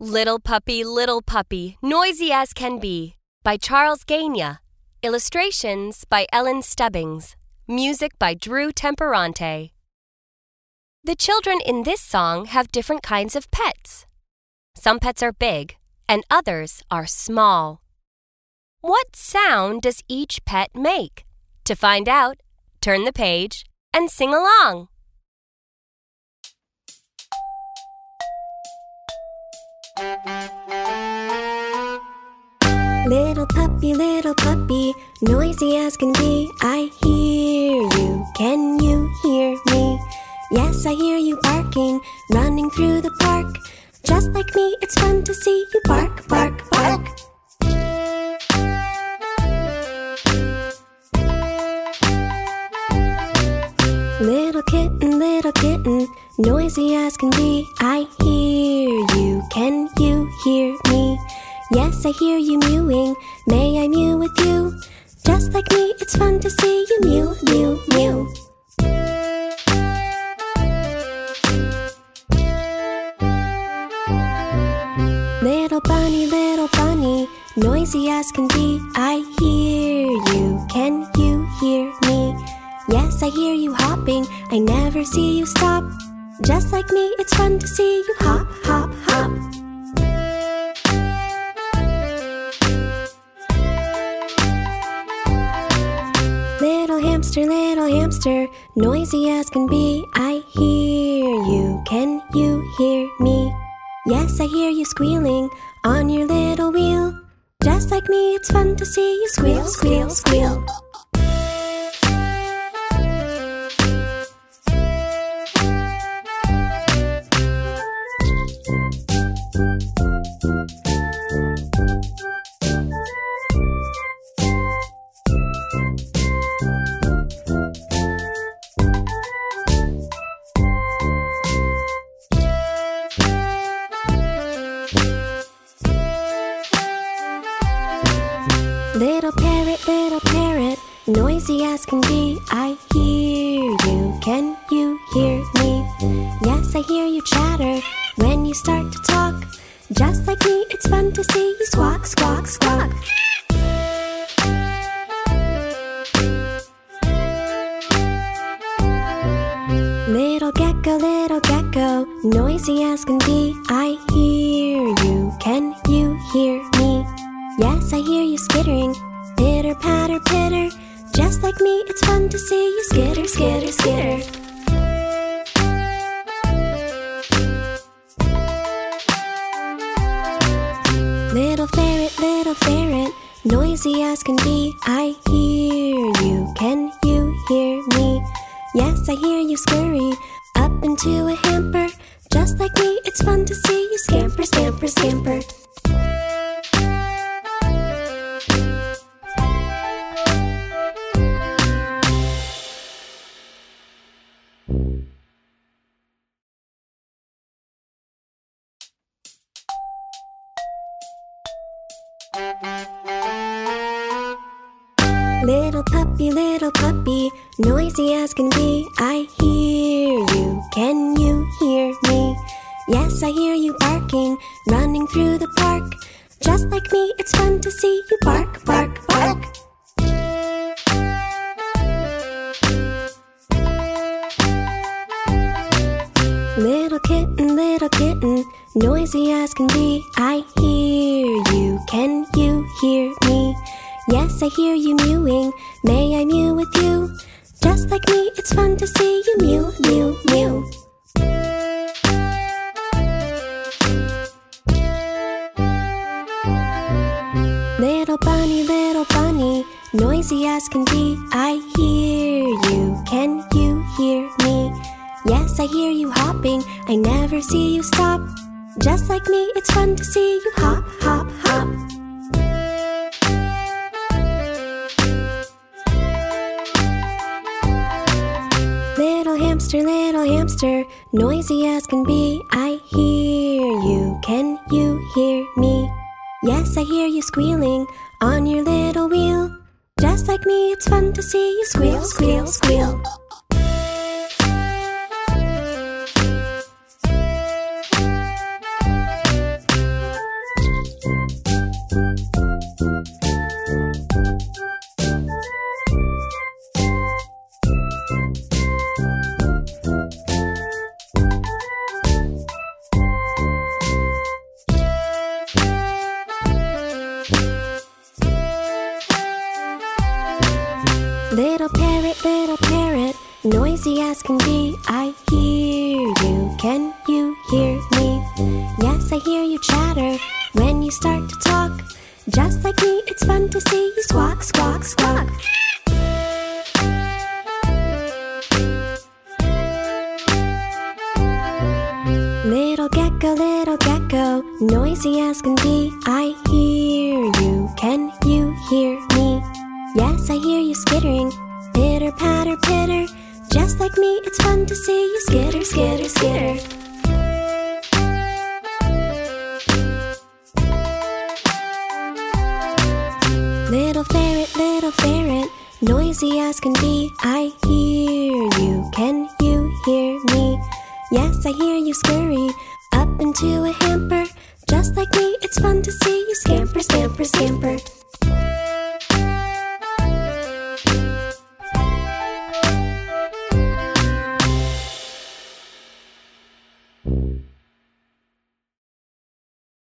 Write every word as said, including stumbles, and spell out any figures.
Little Puppy, Little Puppy, Noisy as Can Be by Charles Gagne. Illustrations by Ellen Stubbings. Music by Drew Temperante. The children in this song have different kinds of pets. Some pets are big, and others are small. What sound does each pet make? To find out, turn the page and sing along. Little puppy, little puppy, noisy as can be, I hear you, can you hear me? Yes, I hear you barking, running through the park. Just like me, it's fun to see you bark, bark, bark. Little kitten, little kitten, noisy as can be, I hear you, can you hear me? Yes, I hear you mewing, may I mew with you? Just like me, it's fun to see you mew, mew, mew. Little bunny, little bunny, noisy as can be, I hear you, can you hear me? Yes, I hear you hopping, I never see you stop. Just like me, it's fun to see you hop, hop, hop. Little hamster, little hamster, noisy as can be, I hear you, can you hear me? Yes, I hear you squealing on your little wheel. Just like me, it's fun to see you squeal, squeal, squeal. Little parrot, little parrot, noisy as can be, I hear you, can you hear me? Yes, I hear you chatter when you start to talk. Just like me, it's fun to see you squawk, squawk, squawk. Little gecko, little gecko, noisy as can be, I hear you, can you hear me? Yes, I hear you skittering, pitter, patter, pitter. Just like me, it's fun to see you skitter, skitter, skitter. Little ferret, little ferret, noisy as can be, I hear you, can you hear me? Yes, I hear you scurry up into a hamper. Just like me, it's fun to see you scamper, scamper, scamper. Little puppy, little puppy, noisy as can be, I hear you, can you hear me? Yes, I hear you barking, running through the park. Just like me, it's fun to see you bark, bark, bark. Little kitten, little kitten, noisy as can be, I hear you, can you hear me? Yes, I hear you mewing, may I mew with you? Just like me, it's fun to see you mew, mew, mew. Little bunny, little bunny, noisy as can be, I hear you, can you hear me? Yes, I hear you hopping, I never see you stop. Just like me, it's fun to see you hop, hop, hop. Little hamster, little hamster, noisy as can be, I hear you, can you hear me? Yes, I hear you squealing on your little wheel. Just like me, it's fun to see you squeal, squeal, squeal. hear you chatter when you start to talk. Just like me, it's fun to see you squawk, squawk, squawk. Little gecko, little gecko, noisy as can be. I hear you, can you hear me? Yes, I hear you skittering, pitter, patter, pitter. Just like me, it's fun to see you skitter, skitter, skitter. Little ferret, little ferret, noisy as can be. I hear you, can you hear me? Yes, I hear you scurry up into a hamper. Just like me, it's fun to see